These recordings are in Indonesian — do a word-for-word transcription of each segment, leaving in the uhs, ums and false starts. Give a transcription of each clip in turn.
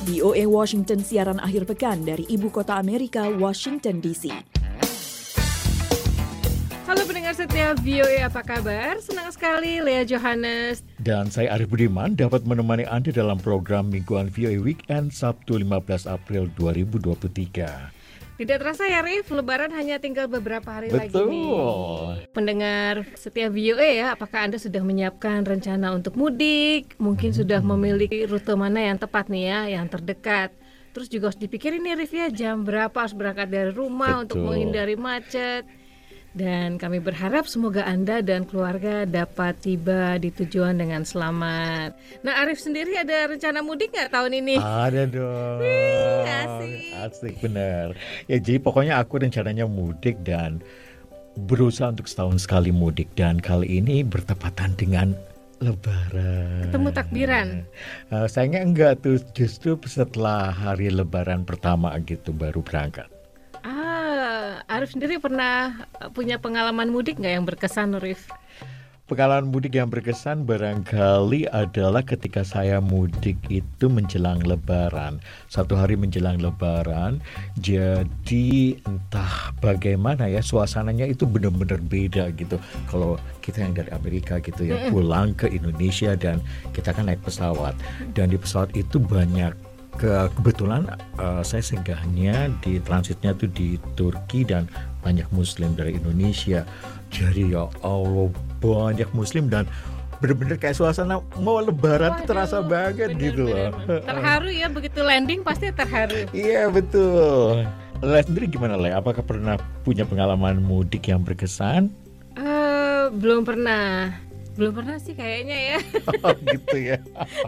V O A Washington siaran akhir pekan dari ibu kota Amerika, Washington D C. Halo pendengar setia V O A, apa kabar? Senang sekali Lea Johannes dan saya Arif Budiman dapat menemani Anda dalam program Mingguan V O A Weekend Sabtu lima belas April dua ribu dua puluh tiga. Tidak terasa ya Rif, Lebaran hanya tinggal beberapa hari Betul. lagi nih. Pendengar setia V O A ya, apakah Anda sudah menyiapkan rencana untuk mudik? Mungkin hmm. sudah memiliki rute mana yang tepat nih ya, yang terdekat. Terus juga harus dipikirin nih Rif ya, jam berapa harus berangkat dari rumah. Betul. Untuk menghindari macet. Dan kami berharap semoga Anda dan keluarga dapat tiba di tujuan dengan selamat. Nah, Arif sendiri ada rencana mudik nggak tahun ini? Ada dong. Wih, asik. Asik benar. Ya, jadi pokoknya aku rencananya mudik dan berusaha untuk setahun sekali mudik. Dan kali ini bertepatan dengan Lebaran. Ketemu takbiran? Uh, sayangnya enggak tuh, justru setelah hari Lebaran pertama gitu baru berangkat. Arif sendiri pernah punya pengalaman mudik nggak yang berkesan, Arif? Pengalaman mudik yang berkesan barangkali adalah ketika saya mudik itu menjelang Lebaran. Satu hari menjelang Lebaran, jadi entah bagaimana ya suasananya itu benar-benar beda gitu. Kalau kita yang dari Amerika gitu ya, pulang ke Indonesia dan kita kan naik pesawat. Dan di pesawat itu banyak Ke, kebetulan uh, saya singgahnya di transitnya tuh di Turki dan banyak Muslim dari Indonesia. Jadi ya Allah banyak Muslim dan benar-benar kayak suasana mau Lebaran tuh terasa banget bener, gitu loh. Terharu ya begitu landing pasti terharu. Iya betul. Le sendiri gimana Le? Apakah pernah punya pengalaman mudik yang berkesan? Uh, belum pernah. Belum pernah sih kayaknya ya. Oh gitu ya.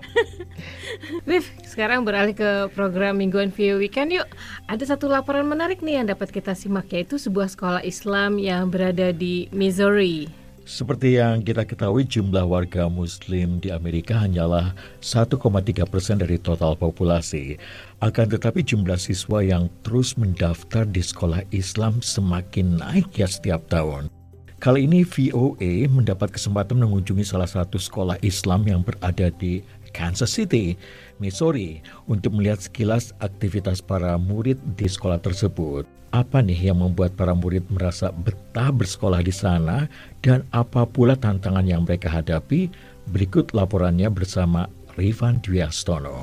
Rif, sekarang beralih ke program Mingguan V O A Weekend yuk. Ada satu laporan menarik nih yang dapat kita simak, yaitu sebuah sekolah Islam yang berada di Missouri. Seperti yang kita ketahui, jumlah warga Muslim di Amerika hanyalah satu koma tiga persen dari total populasi. Akan tetapi jumlah siswa yang terus mendaftar di sekolah Islam semakin naik ya setiap tahun. Kali ini V O A mendapat kesempatan mengunjungi salah satu sekolah Islam yang berada di Kansas City, Missouri, untuk melihat sekilas aktivitas para murid di sekolah tersebut. Apa nih yang membuat para murid merasa betah bersekolah di sana dan apa pula tantangan yang mereka hadapi? Berikut laporannya bersama Rifan Dwiastono.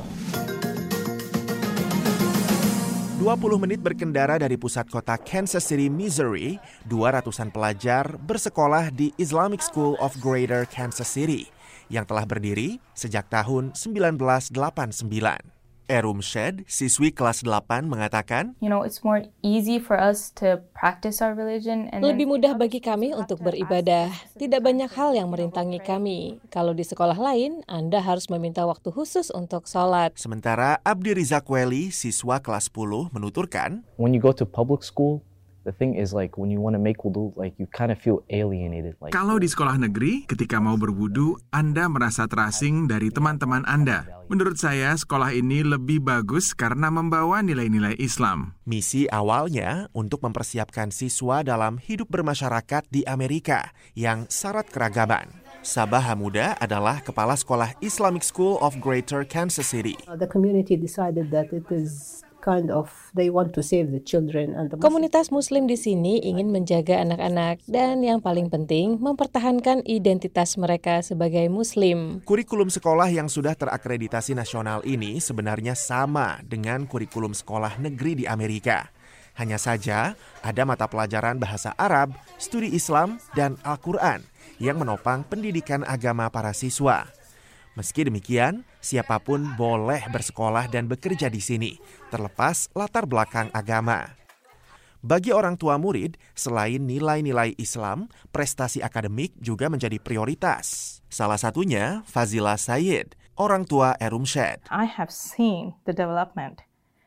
dua puluh menit berkendara dari pusat kota Kansas City, Missouri, dua ratusan pelajar bersekolah di Islamic School of Greater Kansas City yang telah berdiri sejak tahun sembilan belas delapan puluh sembilan. Erum Shed, siswi kelas delapan, mengatakan, You know, it's more easy for us to practice our religion. And Lebih mudah bagi kami untuk beribadah. Tidak banyak hal yang merintangi kami. Kalau di sekolah lain, Anda harus meminta waktu khusus untuk sholat. Sementara Abdi Rizak Weli, siswa kelas sepuluh, menuturkan, When you go to public school, the thing is like when you want to make wudu, like you kind of feel alienated. Like Kalau di sekolah negeri, ketika mau berwudu, Anda merasa terasing dari teman-teman Anda. Menurut saya, sekolah ini lebih bagus karena membawa nilai-nilai Islam. Misi awalnya untuk mempersiapkan siswa dalam hidup bermasyarakat di Amerika yang syarat keragaman. Sabah Hamuda adalah kepala sekolah Islamic School of Greater Kansas City. The community decided that it is kind of they want to save the children and the Komunitas Muslim di sini ingin menjaga anak-anak dan yang paling penting mempertahankan identitas mereka sebagai Muslim. Kurikulum sekolah yang sudah terakreditasi nasional ini sebenarnya sama dengan kurikulum sekolah negeri di Amerika. Hanya saja ada mata pelajaran bahasa Arab, studi Islam, dan Al-Quran yang menopang pendidikan agama para siswa. Meski demikian, siapapun boleh bersekolah dan bekerja di sini, terlepas latar belakang agama. Bagi orang tua murid, selain nilai-nilai Islam, prestasi akademik juga menjadi prioritas. Salah satunya Fazila Said, orang tua Erum Shed. I have seen the development.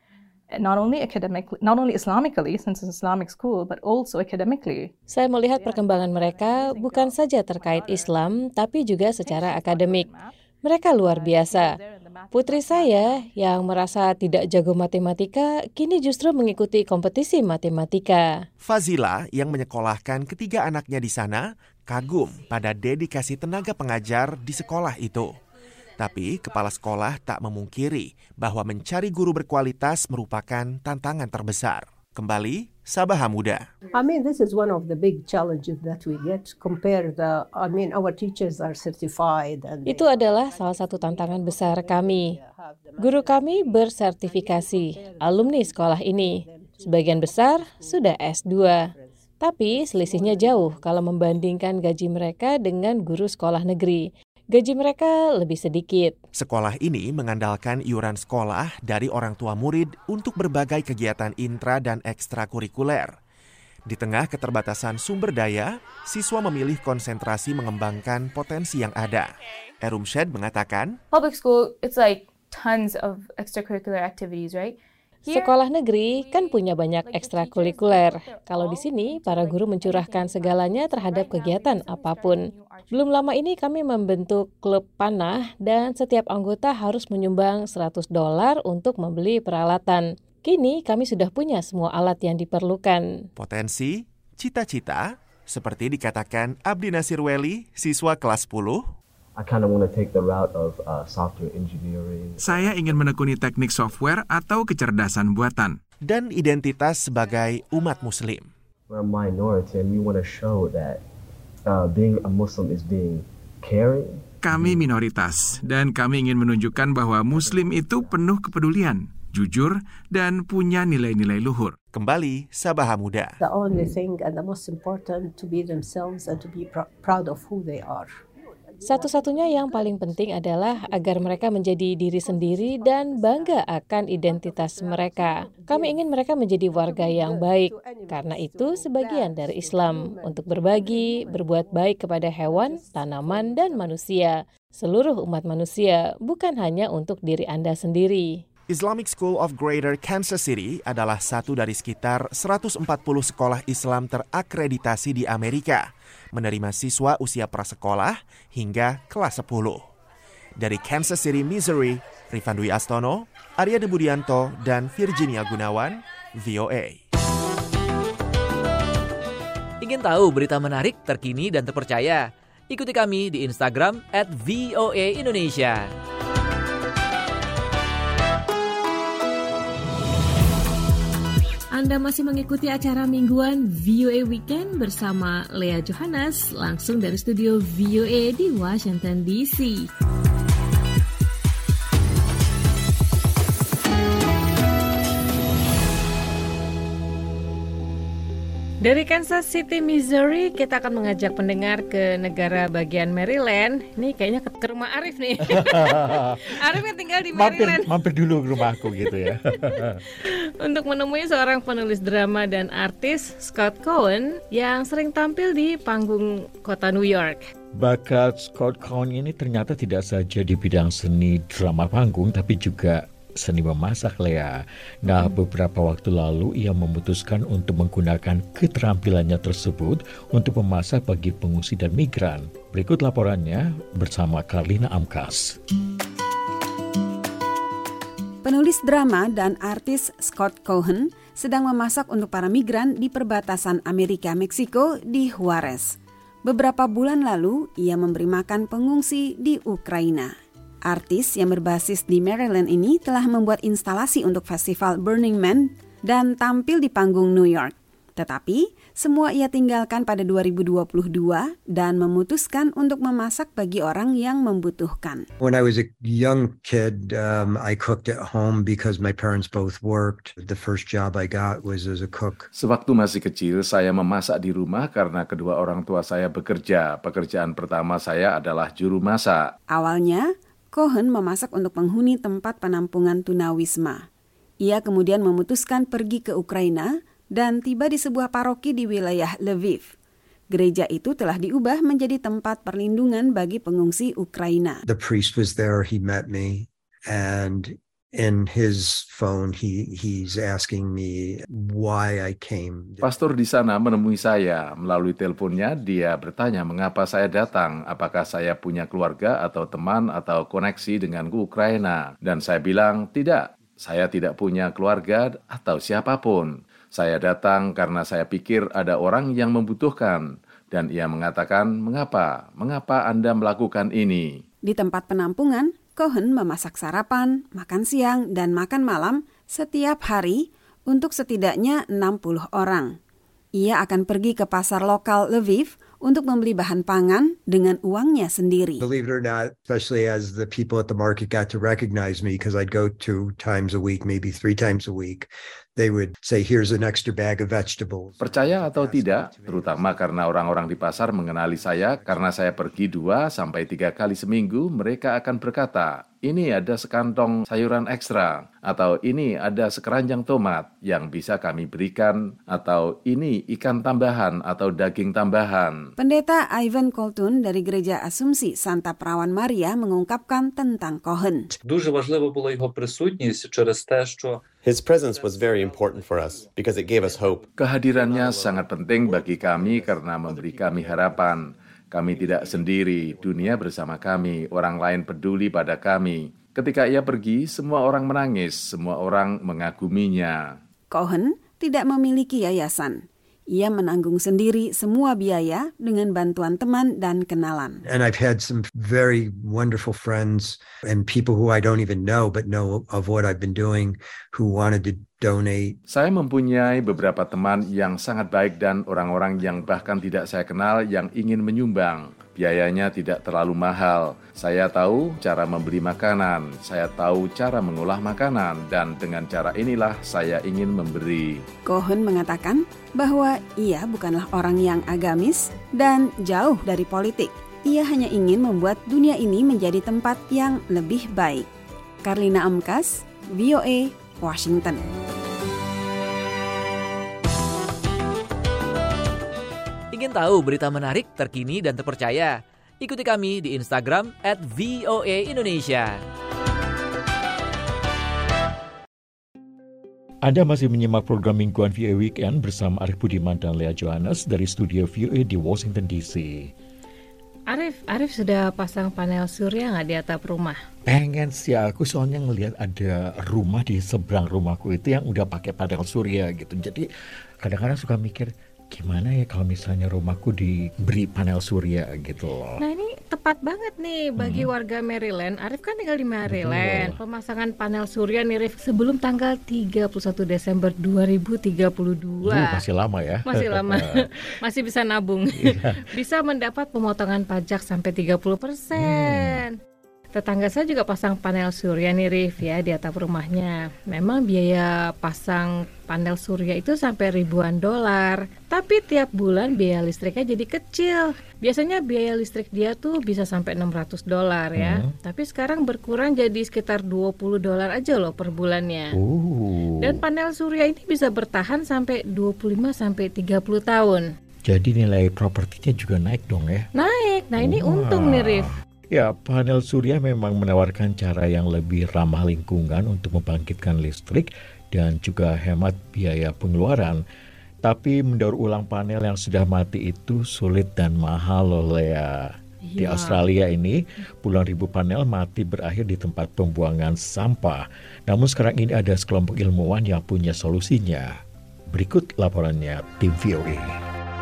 Not only academically, not only Islamically, since it's Islamic school, but also academically. Saya melihat perkembangan mereka bukan saja terkait Islam, tapi juga secara akademik. Mereka luar biasa. Putri saya yang merasa tidak jago matematika, kini justru mengikuti kompetisi matematika. Fazila yang menyekolahkan ketiga anaknya di sana, kagum pada dedikasi tenaga pengajar di sekolah itu. Tapi kepala sekolah tak memungkiri bahwa mencari guru berkualitas merupakan tantangan terbesar. Kembali, Sabah Muda. I mean, this is one of the big challenges that we get. Compare the, I mean, our teachers are certified. And Itu adalah salah satu tantangan besar kami. Guru kami bersertifikasi, alumni sekolah ini. Sebagian besar sudah S dua. Tapi selisihnya jauh kalau membandingkan gaji mereka dengan guru sekolah negeri. Gaji mereka lebih sedikit. Sekolah ini mengandalkan iuran sekolah dari orang tua murid untuk berbagai kegiatan intra dan ekstrakurikuler. Di tengah keterbatasan sumber daya, siswa memilih konsentrasi mengembangkan potensi yang ada. Erumshed mengatakan, Public school, it's like tons of extracurricular activities, right? Sekolah negeri kan punya banyak ekstrakurikuler. Kalau di sini, para guru mencurahkan segalanya terhadap kegiatan apapun. Belum lama ini kami membentuk klub panah dan setiap anggota harus menyumbang seratus dolar untuk membeli peralatan. Kini kami sudah punya semua alat yang diperlukan. Potensi, cita-cita, seperti dikatakan Abdi Nasir Weli, siswa kelas sepuluh. I kind of want to take the route of uh, software engineering. Saya ingin menekuni teknik software atau kecerdasan buatan. Dan identitas sebagai umat Muslim. We're a minority and we want to show that uh, being a Muslim is being caring. Kami minoritas dan kami ingin menunjukkan bahwa Muslim itu penuh kepedulian, jujur, dan punya nilai-nilai luhur. Kembali, Sabah Muda. The only thing and the most important to be themselves and to be pr- proud of who they are. Satu-satunya yang paling penting adalah agar mereka menjadi diri sendiri dan bangga akan identitas mereka. Kami ingin mereka menjadi warga yang baik, karena itu sebagian dari Islam, untuk berbagi, berbuat baik kepada hewan, tanaman, dan manusia. Seluruh umat manusia, bukan hanya untuk diri Anda sendiri. Islamic School of Greater Kansas City adalah satu dari sekitar seratus empat puluh sekolah Islam terakreditasi di Amerika, menerima siswa usia prasekolah hingga kelas sepuluh. Dari Kansas City, Missouri, Rifan Dwi Astono, Arya Debudianto, dan Virginia Gunawan, V O A. Ingin tahu berita menarik, terkini, dan terpercaya? Ikuti kami di Instagram at V O A Indonesia. Anda masih mengikuti acara mingguan V O A Weekend bersama Lea Johannes langsung dari studio V O A di Washington D C. Dari Kansas City, Missouri, kita akan mengajak pendengar ke negara bagian Maryland. Ini kayaknya ke rumah Arif nih. Arif yang tinggal di Maryland. Mampir, mampir dulu ke rumahku gitu ya. Untuk menemui seorang penulis drama dan artis, Scott Cohen, yang sering tampil di panggung kota New York. Bakat Scott Cohen ini ternyata tidak saja di bidang seni drama panggung, tapi juga seni memasak, Lea. Nah, beberapa waktu lalu ia memutuskan untuk menggunakan keterampilannya tersebut untuk memasak bagi pengungsi dan migran. Berikut laporannya bersama Karlina Amkas. Penulis drama dan artis Scott Cohen sedang memasak untuk para migran di perbatasan Amerika-Meksiko di Juarez. Beberapa bulan lalu, ia memberi makan pengungsi di Ukraina. Artis yang berbasis di Maryland ini telah membuat instalasi untuk festival Burning Man dan tampil di panggung New York. Tetapi, semua ia tinggalkan pada dua ribu dua puluh dua dan memutuskan untuk memasak bagi orang yang membutuhkan. When I was a young kid, um, I cooked at home because my parents both worked. The first job I got was as a cook. Sewaktu masih kecil, saya memasak di rumah karena kedua orang tua saya bekerja. Pekerjaan pertama saya adalah juru masak. Awalnya, Cohen memasak untuk penghuni tempat penampungan tunawisma. Ia kemudian memutuskan pergi ke Ukraina dan tiba di sebuah paroki di wilayah Lviv. Gereja itu telah diubah menjadi tempat perlindungan bagi pengungsi Ukraina. The priest was there, he met me, and in his phone he he's asking me why I came. Pastor di sana menemui saya. Melalui teleponnya dia bertanya mengapa saya datang, apakah saya punya keluarga atau teman atau koneksi dengan Ukraina. Dan saya bilang, tidak, saya tidak punya keluarga atau siapapun. Saya datang karena saya pikir ada orang yang membutuhkan. Dan ia mengatakan, mengapa? Mengapa Anda melakukan ini? Di tempat penampungan, Cohen memasak sarapan, makan siang, dan makan malam setiap hari untuk setidaknya enam puluh orang. Ia akan pergi ke pasar lokal Lviv untuk membeli bahan pangan dengan uangnya sendiri. Believe it or not, especially as the people at the market got to recognize me because I'd go two times a week, maybe three times a week, they would say, here's an extra bag of vegetables. Percaya atau tidak, terutama karena orang-orang di pasar mengenali saya karena saya pergi dua sampai tiga kali seminggu, mereka akan berkata, ini ada sekantong sayuran ekstra, atau ini ada sekeranjang tomat yang bisa kami berikan, atau ini ikan tambahan atau daging tambahan. Pendeta Ivan Colton dari Gereja Asumsi Santa Perawan Maria mengungkapkan tentang Cohen. Дуже важливо була його присутність через те, що His presence was very important for us because it gave us hope. Kehadirannya sangat penting bagi kami karena memberi kami harapan. Kami tidak sendiri, dunia bersama kami, orang lain peduli pada kami. Ketika ia pergi, semua orang menangis, semua orang mengaguminya. Cohen tidak memiliki yayasan. Ia menanggung sendiri semua biaya dengan bantuan teman dan kenalan. And I've had some very wonderful friends and people who I don't even know but know of what I've been doing who wanted to donate. Saya mempunyai beberapa teman yang sangat baik dan orang-orang yang bahkan tidak saya kenal yang ingin menyumbang. Biayanya tidak terlalu mahal. Saya tahu cara membeli makanan, saya tahu cara mengolah makanan, dan dengan cara inilah saya ingin memberi. Cohen mengatakan bahwa ia bukanlah orang yang agamis dan jauh dari politik. Ia hanya ingin membuat dunia ini menjadi tempat yang lebih baik. Karlina Amkas, V O A, Washington. Ingin tahu berita menarik, terkini, dan terpercaya? Ikuti kami di Instagram at V O A Indonesia. Anda masih menyimak program mingguan V O A Weekend bersama Arif Budiman dan Lea Johannes dari studio V O A di Washington D C. Arif, Arif sudah pasang panel surya nggak di atap rumah? Pengen sih aku, soalnya ngelihat ada rumah di seberang rumahku itu yang udah pakai panel surya gitu. Jadi kadang-kadang suka mikir, gimana ya kalau misalnya rumahku diberi panel surya gitu loh. Nah ini tepat banget nih bagi hmm. warga Maryland. Arif kan tinggal di Maryland. Betul. Pemasangan panel surya nih Arif sebelum tanggal tiga puluh satu Desember dua ribu tiga puluh dua. Uh, masih lama ya. Masih lama. Masih bisa nabung. Bisa mendapat pemotongan pajak sampai tiga puluh persen. Hmm. Tetangga saya juga pasang panel surya nih Rif ya di atap rumahnya. Memang biaya pasang panel surya itu sampai ribuan dolar. Tapi tiap bulan biaya listriknya jadi kecil. Biasanya biaya listrik dia tuh bisa sampai enam ratus dolar ya. Hmm. Tapi sekarang berkurang jadi sekitar dua puluh dolar aja loh per bulannya. Uh. Dan panel surya ini bisa bertahan sampai dua puluh lima sampai tiga puluh tahun. Jadi nilai propertinya juga naik dong ya? Naik. Nah ini wow. untung nih Rif. Ya, panel surya memang menawarkan cara yang lebih ramah lingkungan untuk membangkitkan listrik dan juga hemat biaya pengeluaran. Tapi mendaur ulang panel yang sudah mati itu sulit dan mahal loh Lea. Ya. Di Australia ini, puluhan ribu panel mati berakhir di tempat pembuangan sampah. Namun sekarang ini ada sekelompok ilmuwan yang punya solusinya. Berikut laporannya tim V O A.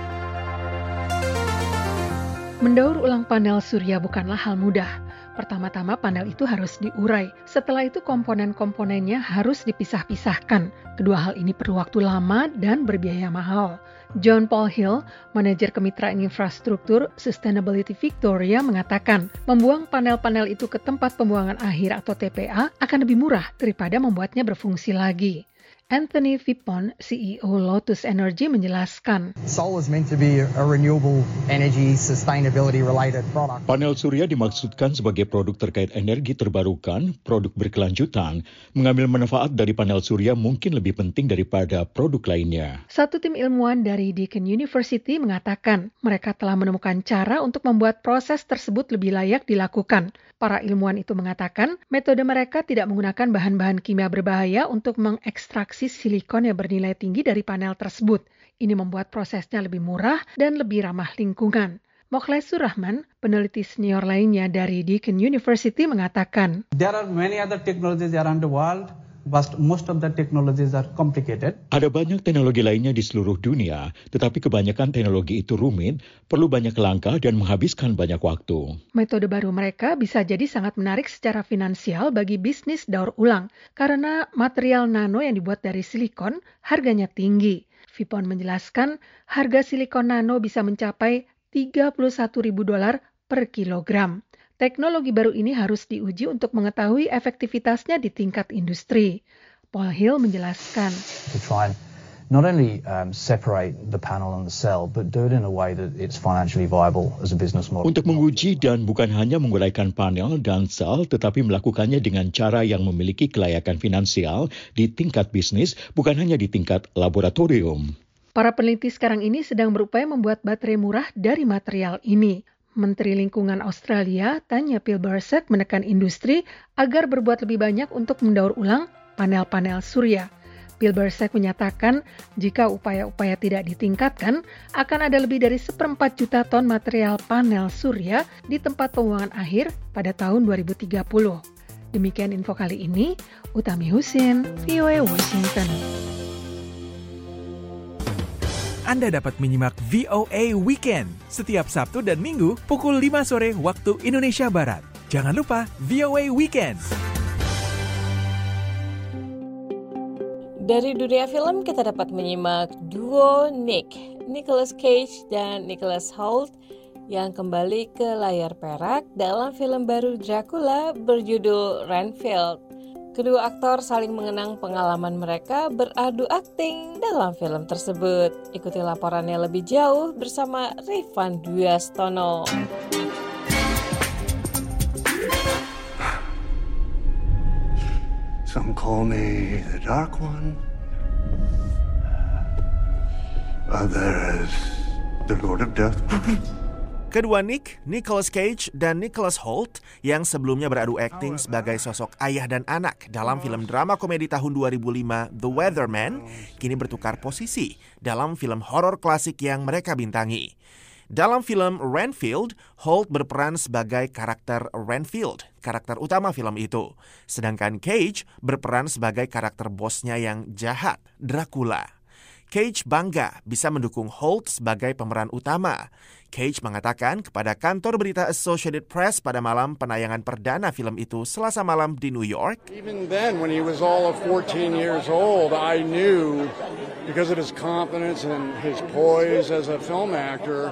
Mendaur ulang panel surya bukanlah hal mudah. Pertama-tama panel itu harus diurai. Setelah itu komponen-komponennya harus dipisah-pisahkan. Kedua hal ini perlu waktu lama dan berbiaya mahal. John Paul Hill, manajer kemitraan infrastruktur Sustainability Victoria, mengatakan membuang panel-panel itu ke tempat pembuangan akhir atau T P A akan lebih murah daripada membuatnya berfungsi lagi. Anthony Vipon, C E O Lotus Energy, menjelaskan. Solar is meant to be a renewable energy sustainability related product. Panel surya dimaksudkan sebagai produk terkait energi terbarukan, produk berkelanjutan. Mengambil manfaat dari panel surya mungkin lebih penting daripada produk lainnya. Satu tim ilmuwan dari Deakin University mengatakan mereka telah menemukan cara untuk membuat proses tersebut lebih layak dilakukan. Para ilmuwan itu mengatakan metode mereka tidak menggunakan bahan-bahan kimia berbahaya untuk mengekstraksi silikon yang bernilai tinggi dari panel tersebut. Ini membuat prosesnya lebih murah dan lebih ramah lingkungan. Mokhlesur Rahman, peneliti senior lainnya dari Deakin University, mengatakan, There are many other technologies around the world but most of the technologies are complicated. Ada banyak teknologi lainnya di seluruh dunia, tetapi kebanyakan teknologi itu rumit, perlu banyak langkah dan menghabiskan banyak waktu. Metode baru mereka bisa jadi sangat menarik secara finansial bagi bisnis daur ulang, karena material nano yang dibuat dari silikon harganya tinggi. Vipon menjelaskan, harga silikon nano bisa mencapai tiga puluh satu ribu dolar per kilogram. Teknologi baru ini harus diuji untuk mengetahui efektivitasnya di tingkat industri. Paul Hill menjelaskan. To try and not only um, separate the panel and the cell, but do it in a way that it's financially viable as a business model. Untuk menguji dan bukan hanya menguraikan panel dan sel, tetapi melakukannya dengan cara yang memiliki kelayakan finansial di tingkat bisnis, bukan hanya di tingkat laboratorium. Para peneliti sekarang ini sedang berupaya membuat baterai murah dari material ini. Menteri Lingkungan Australia, Tanya Plibersek, menekan industri agar berbuat lebih banyak untuk mendaur ulang panel-panel surya. Plibersek menyatakan jika upaya-upaya tidak ditingkatkan, akan ada lebih dari seperempat juta ton material panel surya di tempat pembuangan akhir pada tahun dua ribu tiga puluh. Demikian info kali ini, Utami Husin, V O A Washington. Anda dapat menyimak V O A Weekend setiap Sabtu dan Minggu pukul lima sore waktu Indonesia Barat. Jangan lupa V O A Weekend. Dari dunia film kita dapat menyimak duo Nick, Nicolas Cage dan Nicholas Hoult yang kembali ke layar perak dalam film baru Dracula berjudul Renfield. Kedua aktor saling mengenang pengalaman mereka beradu akting dalam film tersebut. Ikuti laporannya lebih jauh bersama Rifan Dwiastono. Some call me the Dark One. Others the Lord of Death. Kedua Nick, Nicolas Cage dan Nicholas Hoult yang sebelumnya beradu akting sebagai sosok ayah dan anak dalam film drama komedi tahun dua ribu lima The Weatherman, kini bertukar posisi dalam film horor klasik yang mereka bintangi. Dalam film Renfield, Hoult berperan sebagai karakter Renfield, karakter utama film itu. Sedangkan Cage berperan sebagai karakter bosnya yang jahat, Dracula. Cage bangga bisa mendukung Hoult sebagai pemeran utama. Cage mengatakan kepada kantor berita Associated Press pada malam penayangan perdana film itu Selasa malam di New York. Even then, when he was all of fourteen years old, I knew because of his confidence and his poise as a film actor,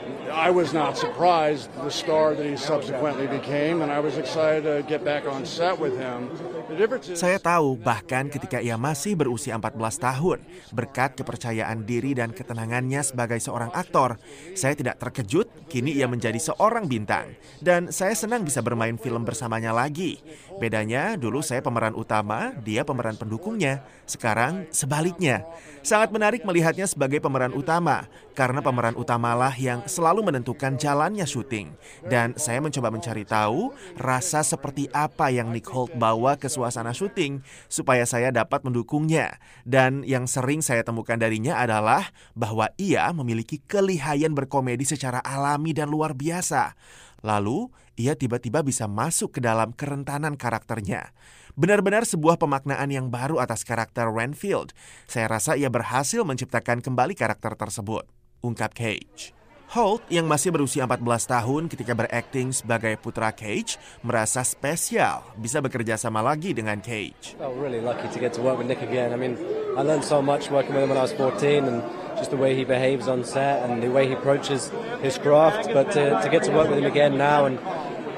I was not surprised the star that he subsequently became, and I was excited to get back on set with him. Saya tahu bahkan ketika ia masih berusia empat belas tahun, berkat kepercayaan diri dan ketenangannya sebagai seorang aktor, saya tidak terkejut kini ia menjadi seorang bintang. Dan saya senang bisa bermain film bersamanya lagi. Bedanya dulu saya pemeran utama, dia pemeran pendukungnya. Sekarang sebaliknya. Sangat menarik melihatnya sebagai pemeran utama, karena pemeran utamalah yang selalu menentukan jalannya syuting. Dan saya mencoba mencari tahu rasa seperti apa yang Nick Hoult bawa ke suasana syuting supaya saya dapat mendukungnya. Dan yang sering saya temukan darinya adalah bahwa ia memiliki kelihayan berkomedi secara alami dan luar biasa. Lalu, ia tiba-tiba bisa masuk ke dalam kerentanan karakternya. Benar-benar sebuah pemaknaan yang baru atas karakter Renfield. Saya rasa ia berhasil menciptakan kembali karakter tersebut, ungkap Cage. Hoult yang masih berusia empat belas tahun ketika berakting sebagai putra Cage merasa spesial bisa bekerja sama lagi dengan Cage. I felt really lucky to get to work with Nick again. I mean, I learned so much working with him when I was fourteen and just the way he behaves on set and the way he approaches his craft. But to, to get to work with him again now and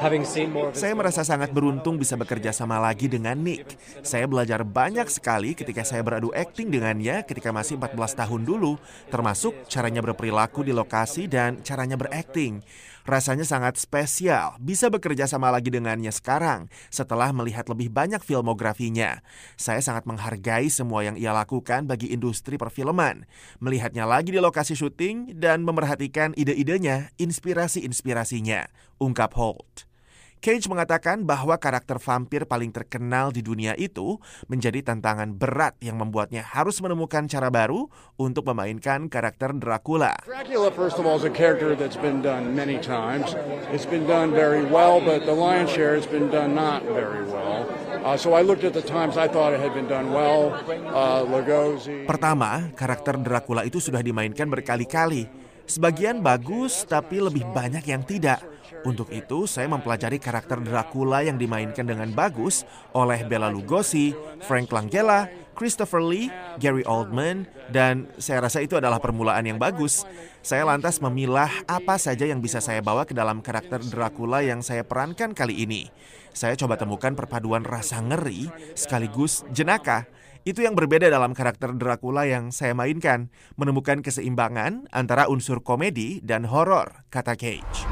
saya merasa sangat beruntung bisa bekerja sama lagi dengan Nick. Saya belajar banyak sekali ketika saya beradu akting dengannya ketika masih empat belas tahun dulu, termasuk caranya berperilaku di lokasi dan caranya berakting. Rasanya sangat spesial bisa bekerja sama lagi dengannya sekarang setelah melihat lebih banyak filmografinya. Saya sangat menghargai semua yang ia lakukan bagi industri perfilman. Melihatnya lagi di lokasi syuting dan memerhatikan ide-idenya, inspirasi-inspirasinya, ungkap Hoult. Cage mengatakan bahwa karakter vampir paling terkenal di dunia itu menjadi tantangan berat yang membuatnya harus menemukan cara baru untuk memainkan karakter Dracula. Dracula, first of all, is a character that's been done many times. It's been done very well, but the lion's share has been done not very well. Uh, so I looked at the times, I thought it had been done well. Uh, Lugosi. Pertama, karakter Dracula itu sudah dimainkan berkali-kali. Sebagian bagus, tapi lebih banyak yang tidak. Untuk itu, saya mempelajari karakter Dracula yang dimainkan dengan bagus oleh Bela Lugosi, Frank Langella, Christopher Lee, Gary Oldman, dan saya rasa itu adalah permulaan yang bagus. Saya lantas memilah apa saja yang bisa saya bawa ke dalam karakter Dracula yang saya perankan kali ini. Saya coba temukan perpaduan rasa ngeri sekaligus jenaka. Itu yang berbeda dalam karakter Dracula yang saya mainkan, menemukan keseimbangan antara unsur komedi dan horor, kata Cage.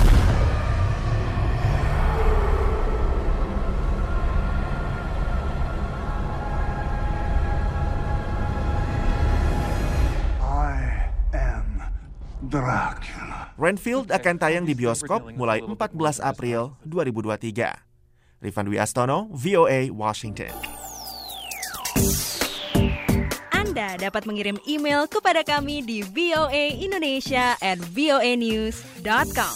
Dracula. Renfield akan tayang di bioskop mulai empat belas April dua ribu dua puluh tiga. Rifan Dwi Astono, V O A, Washington. Anda dapat mengirim email kepada kami di voaindonesia at voanews dot com.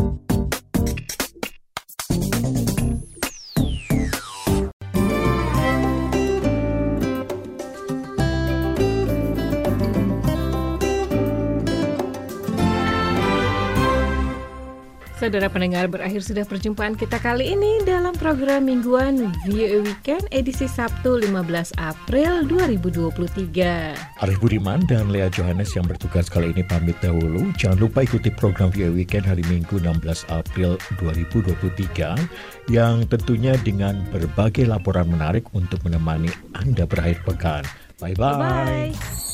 Saudara pendengar, berakhir sudah perjumpaan kita kali ini dalam program mingguan V O A Weekend edisi Sabtu lima belas April dua ribu dua puluh tiga. Arif Budiman dan Lea Johannes yang bertugas kali ini pamit dahulu. Jangan lupa ikuti program V O A Weekend hari Minggu enam belas April dua ribu dua puluh tiga yang tentunya dengan berbagai laporan menarik untuk menemani Anda berakhir pekan. Bye-bye. Bye-bye.